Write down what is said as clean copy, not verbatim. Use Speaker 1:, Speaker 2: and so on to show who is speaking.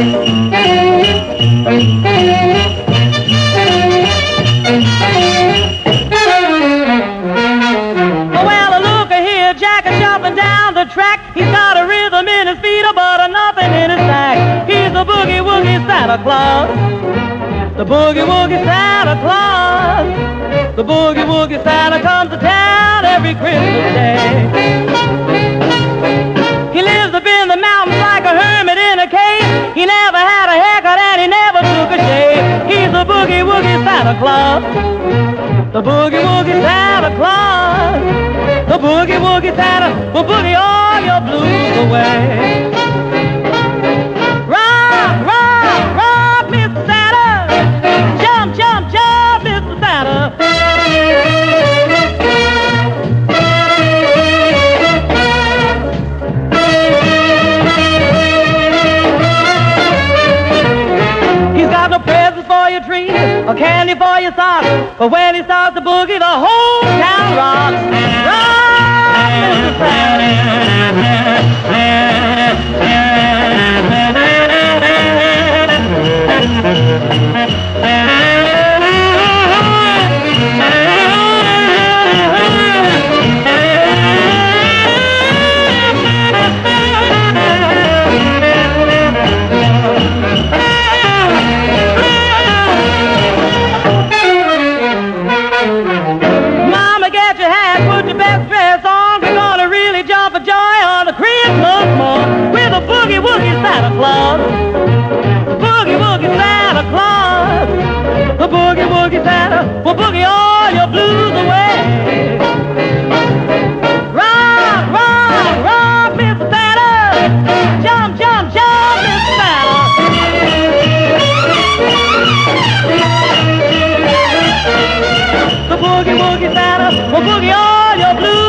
Speaker 1: Well, look here, Jack is jumping down the track. He's got a rhythm in his feet, but nothing in his sack. He's the boogie-woogie Santa Claus. The boogie-woogie Santa Claus. The boogie-woogie Santa comes to town every Christmas day. He lives up in the mountains like a hermit in a cave. He never had a haircut and he never took a shave. He's the boogie-woogie Santa Claus. The boogie-woogie Santa Claus. The boogie-woogie Santa will boogie all your blues away. Rock, rock, rock, Mr. Santa. Jump, jump, jump, Mr. Santa. He's got no presents for your tree or candy for your socks, but when he starts to boogie, the whole town rocks. Rock, Mr. Mama, get your hat, put your best dress on. We're gonna really jump for joy on the Christmas morn with a boogie-woogie Santa Claus. Boogie-woogie Santa Claus. The boogie-woogie Santa will boogie all your blues away. Rock, rock, rock, Mr. Santa. Jump, jump, jump, Mr. Santa. The boogie-woogie Santa will boogie all your blues